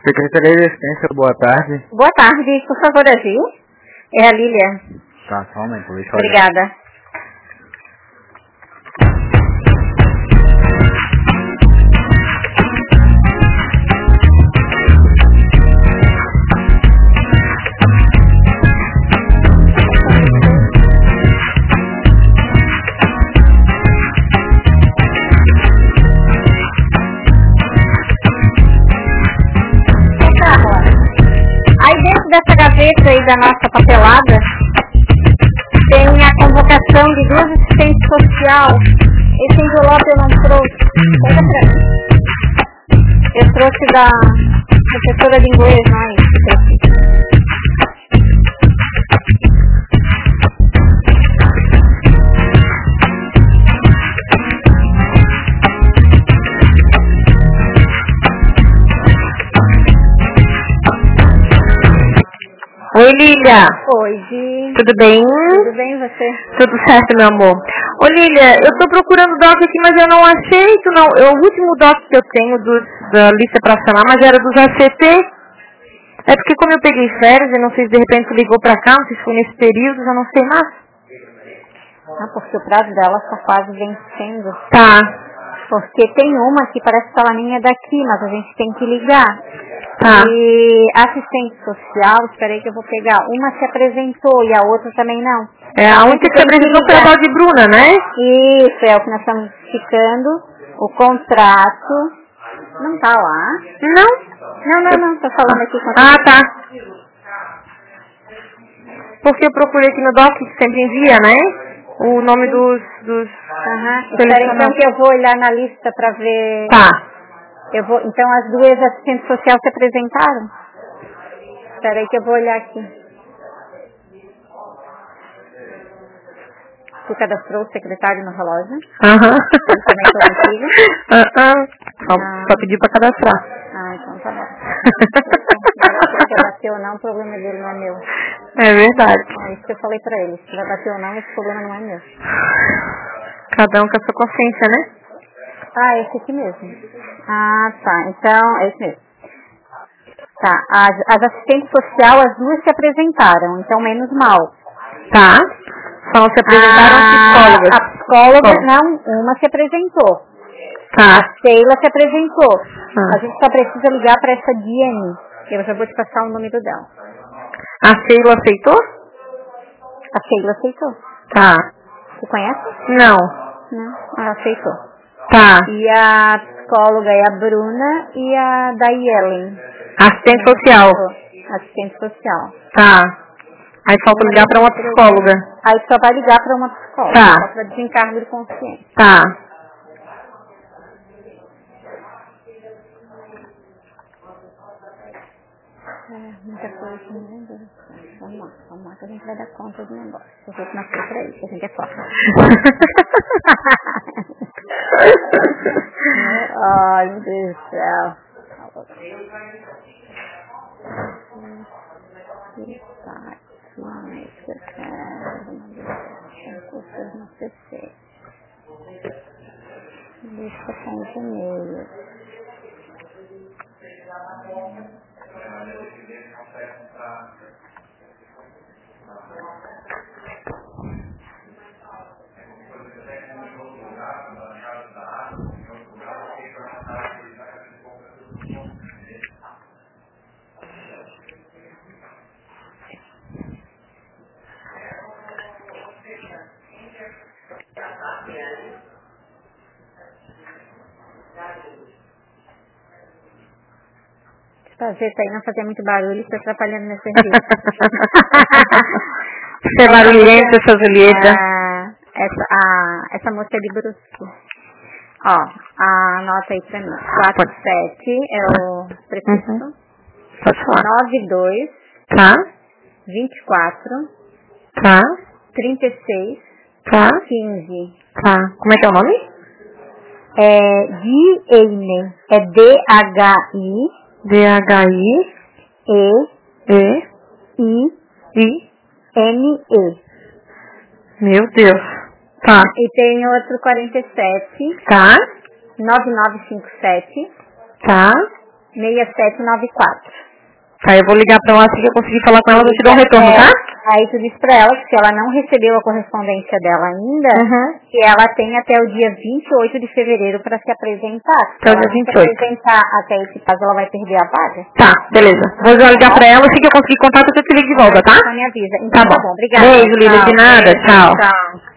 Secretaria de Assistência, boa tarde. Boa tarde, por favor, Agil. É a Lília. Tá, só um momento, deixa eu olhar. Obrigada. Dessa gaveta aí da nossa papelada tem a convocação de 2 assistentes social. Esse envelope eu não trouxe. Pega pra mim. Eu trouxe da professora de inglês, não é isso? Oi, Lília. Oi, Gi. Tudo bem? Tudo bem, você? Tudo certo, meu amor. Ô, Lília, eu tô procurando doc aqui, mas eu não aceito, não. O último doc que eu tenho da lista pra assinar, mas era dos ACT. É porque como eu peguei férias, eu não sei se de repente ligou pra cá, não sei se foi nesse período, já não sei mais. Ah, porque o prazo dela está quase vencendo. Tá. Porque tem uma que parece que ela nem é daqui, mas a gente tem que ligar. Tá. E assistente social, espera aí que eu vou pegar. Uma se apresentou e a outra também não. É, a única que se apresentou foi a tal de Bruna, né? Isso, é o que nós estamos ficando. O contrato. Não tá lá. Não. Não, tô falando aqui com Ah, tá. Porque eu procurei aqui no doc, que sempre envia, né? O nome dos Espera então que eu vou olhar na lista pra ver. Tá. Então as 2 assistentes sociais se apresentaram? Espera aí que eu vou olhar aqui. Tu cadastrou o secretário no relógio? Aham. Eu também tô contigo? Só pedi pra cadastrar. Ah, então tá bom. Se vai bater ou não, o problema dele não é meu. É verdade. É isso que eu falei pra ele. Se vai bater ou não, esse problema não é meu. Cada um com a sua consciência, né? Ah, esse aqui mesmo. Ah, tá. Então, é esse mesmo. Tá. As assistentes sociais, as 2 se apresentaram. Então, menos mal. Tá. Só se apresentaram psicólogas. A psicóloga, não, uma se apresentou. Tá. A Sheila se apresentou. A gente só precisa ligar para essa Diane. Eu já vou te passar o número dela. A Sheila aceitou? A Sheila aceitou. Tá. Você conhece? Não. Não, ela aceitou. Tá. E a psicóloga é a Bruna e a Daiellen. Assistente social. Assistente social. Tá. Aí falta ligar pra uma psicóloga. Aí só vai ligar para uma psicóloga. Tá. Só para desencargo de consciência. Tá. Muita coisa, meu Deus. Vamos lá que a gente vai dar conta do negócio. Eu vou nascer pra isso, a gente é forte. Ai, meu Deus do céu. No CC. Lista com os e-mails. Fazer isso aí não fazer muito barulho, está atrapalhando meu serviço. Você é barulhenta, sua Julieta. Essa moça é de Brusque. Ó, anota aí pra mim. 47 é o prefixo. Pode falar. 92. Tá. 24. Tá. 36. Tá. 15. Tá. Como é que é o nome? É Diane. É DHI. D-H-I-E-I-N-E. Meu Deus. Tá. E tem outro 47. Tá. 9957. Tá. 6794. Tá, eu vou ligar pra ela, assim que eu conseguir falar com ela, eu vou te dar um retorno, tá? Aí tu diz pra ela que se ela não recebeu a correspondência dela ainda, que ela tem até o dia 28 de fevereiro pra se apresentar. Se ela não se apresentar até esse prazo, ela vai perder a vaga. Tá, beleza. Vou ligar pra ela, assim que eu conseguir contato, eu te ligo de volta, tá? Então me avisa. Então tá bom, obrigada. Beijo, Lília, de nada, tchau. Tchau.